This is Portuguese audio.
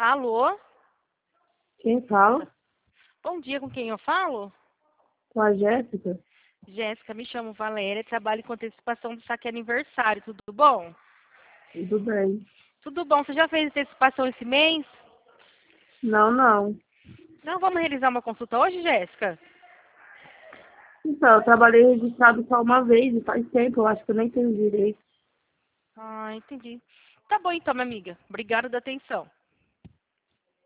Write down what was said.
Alô? Quem fala? Bom dia, com quem eu falo? Com a Jéssica? Jéssica, me chamo Valéria, trabalho com antecipação do saque aniversário, tudo bom? Tudo bem. Tudo bom, você já fez antecipação esse mês? Não, não. Não, vamos realizar uma consulta hoje, Jéssica? Então, eu trabalhei registrado só uma vez e faz tempo, eu acho que eu nem tenho direito. Ah, entendi. Tá bom então, minha amiga. Obrigada da atenção.